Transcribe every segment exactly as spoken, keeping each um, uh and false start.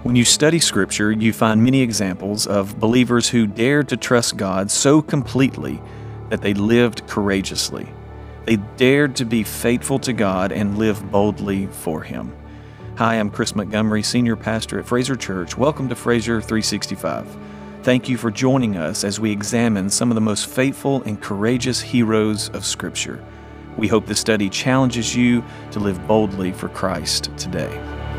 When you study Scripture, you find many examples of believers who dared to trust God so completely that they lived courageously. They dared to be faithful to God and live boldly for Him. Hi, I'm Chris Montgomery, Senior Pastor at Fraser Church. Welcome to Fraser three sixty-five. Thank you for joining us as we examine some of the most faithful and courageous heroes of Scripture. We hope this study challenges you to live boldly for Christ today.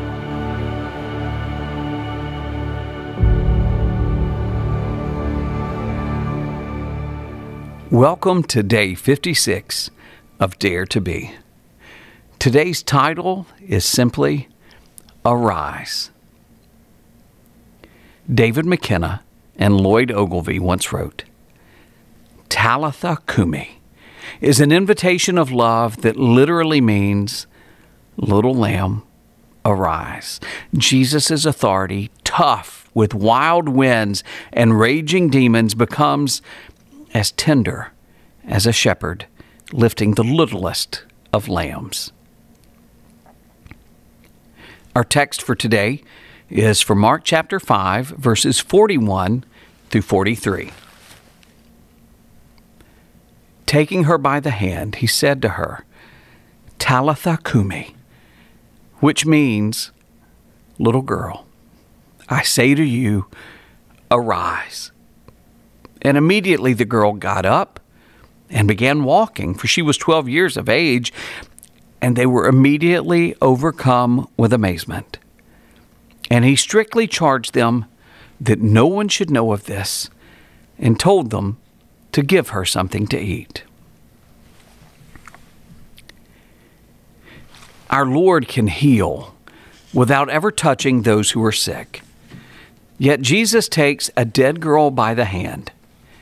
Welcome to day fifty-six of Dare to Be. Today's title is simply Arise. David McKenna and Lloyd Ogilvie once wrote, Talitha Kumi is an invitation of love that literally means, little lamb, arise. Jesus' authority, tough with wild winds and raging demons, becomes as tender as a shepherd lifting the littlest of lambs. Our text for today is from Mark chapter five, verses forty-one through forty-three. Taking her by the hand, he said to her, Talitha Kumi, which means, little girl, I say to you, arise. And immediately the girl got up and began walking, for she was twelve years of age, and they were immediately overcome with amazement. And he strictly charged them that no one should know of this, and told them to give her something to eat. Our Lord can heal without ever touching those who are sick. Yet Jesus takes a dead girl by the hand.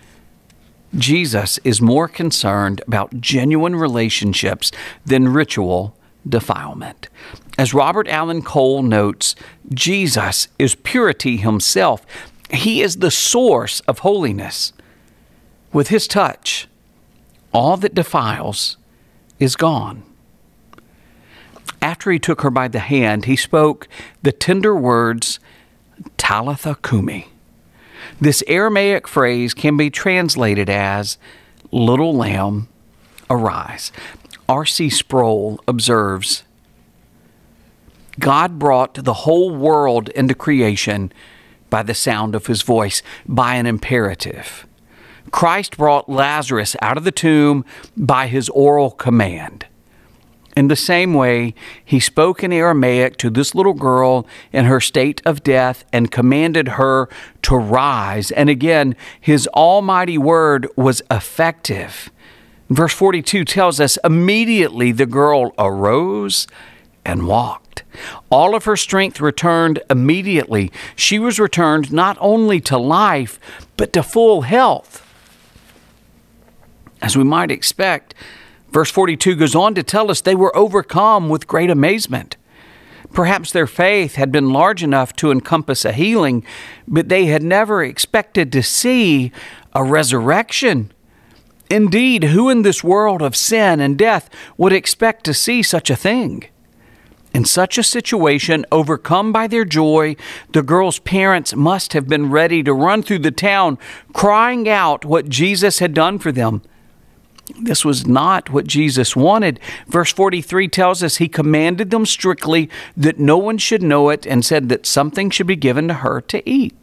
Jesus is more concerned about genuine relationships than ritual defilement. As Robert Allen Cole notes, Jesus is purity himself. He is the source of holiness. With his touch, all that defiles is gone. After he took her by the hand, he spoke the tender words, Talitha Kumi. This Aramaic phrase can be translated as, little lamb, arise. R C Sproul observes, God brought the whole world into creation by the sound of his voice, by an imperative. Christ brought Lazarus out of the tomb by his oral command. In the same way, he spoke in Aramaic to this little girl in her state of death and commanded her to rise. And again, his almighty word was effective. Verse forty-two tells us, immediately the girl arose and walked. All of her strength returned immediately. She was returned not only to life, but to full health. As we might expect, verse forty-two goes on to tell us they were overcome with great amazement. Perhaps their faith had been large enough to encompass a healing, but they had never expected to see a resurrection. Indeed, who in this world of sin and death would expect to see such a thing? In such a situation, overcome by their joy, the girl's parents must have been ready to run through the town, crying out what Jesus had done for them. This was not what Jesus wanted. Verse forty-three tells us he commanded them strictly that no one should know it and said that something should be given to her to eat.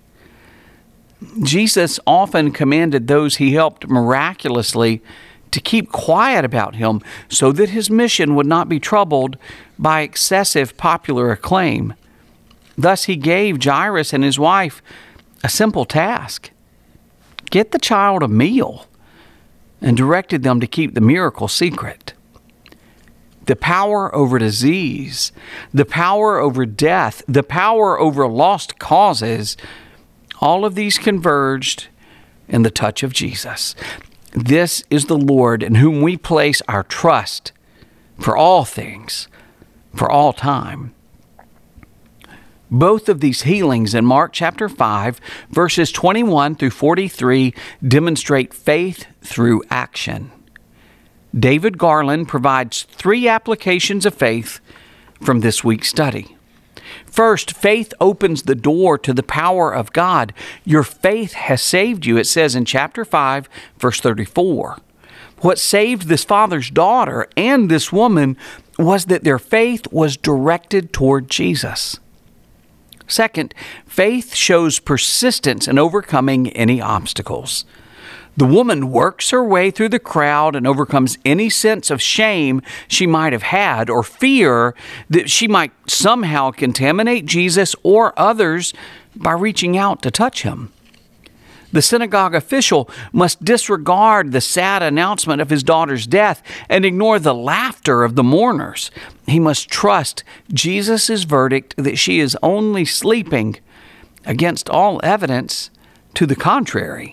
Jesus often commanded those he helped miraculously to keep quiet about him so that his mission would not be troubled by excessive popular acclaim. Thus he gave Jairus and his wife a simple task: get the child a meal, and directed them to keep the miracle secret. The power over disease, the power over death, the power over lost causes, all of these converged in the touch of Jesus. This is the Lord in whom we place our trust for all things, for all time. Both of these healings in Mark chapter five, verses twenty-one through forty-three, demonstrate faith through action. David Garland provides three applications of faith from this week's study. First, faith opens the door to the power of God. Your faith has saved you, it says in chapter five, verse thirty-four. What saved this father's daughter and this woman was that their faith was directed toward Jesus. Second, faith shows persistence in overcoming any obstacles. The woman works her way through the crowd and overcomes any sense of shame she might have had or fear that she might somehow contaminate Jesus or others by reaching out to touch him. The synagogue official must disregard the sad announcement of his daughter's death and ignore the laughter of the mourners. He must trust Jesus' verdict that she is only sleeping, against all evidence to the contrary.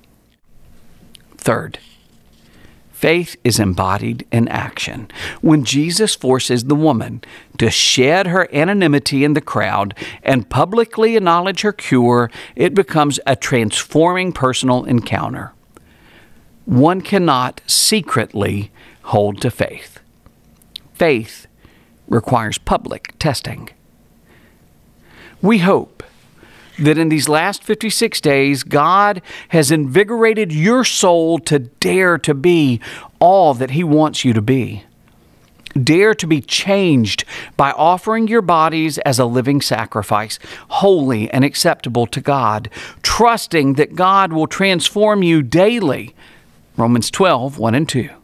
Third, faith is embodied in action. When Jesus forces the woman to shed her anonymity in the crowd and publicly acknowledge her cure, it becomes a transforming personal encounter. One cannot secretly hold to faith. Faith requires public testing. We hope that in these last fifty-six days, God has invigorated your soul to dare to be all that He wants you to be. Dare to be changed by offering your bodies as a living sacrifice, holy and acceptable to God, trusting that God will transform you daily. Romans twelve, one and two.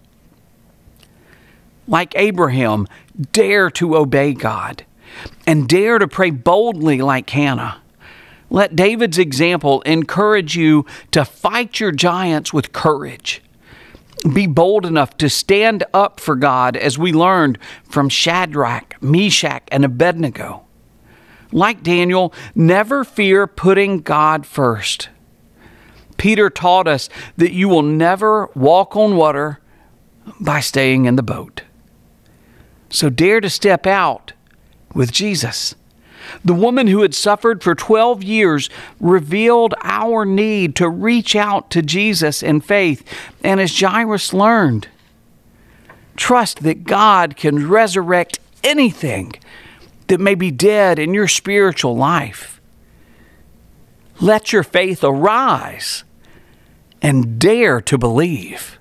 Like Abraham, dare to obey God and dare to pray boldly like Hannah. Let David's example encourage you to fight your giants with courage. Be bold enough to stand up for God as we learned from Shadrach, Meshach, and Abednego. Like Daniel, never fear putting God first. Peter taught us that you will never walk on water by staying in the boat. So dare to step out with Jesus. The woman who had suffered for twelve years revealed our need to reach out to Jesus in faith. And as Jairus learned, trust that God can resurrect anything that may be dead in your spiritual life. Let your faith arise and dare to believe.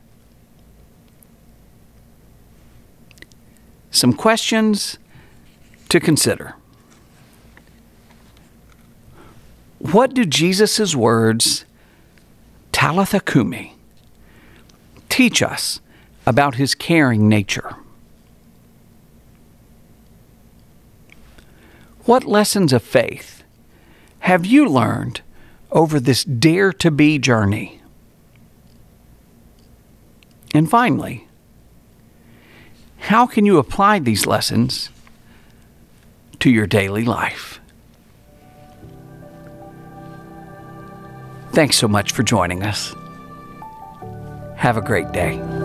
Some questions to consider. What do Jesus' words, Talitha Kumi, teach us about His caring nature? What lessons of faith have you learned over this Dare to Be journey? And finally, how can you apply these lessons to your daily life? Thanks so much for joining us. Have a great day.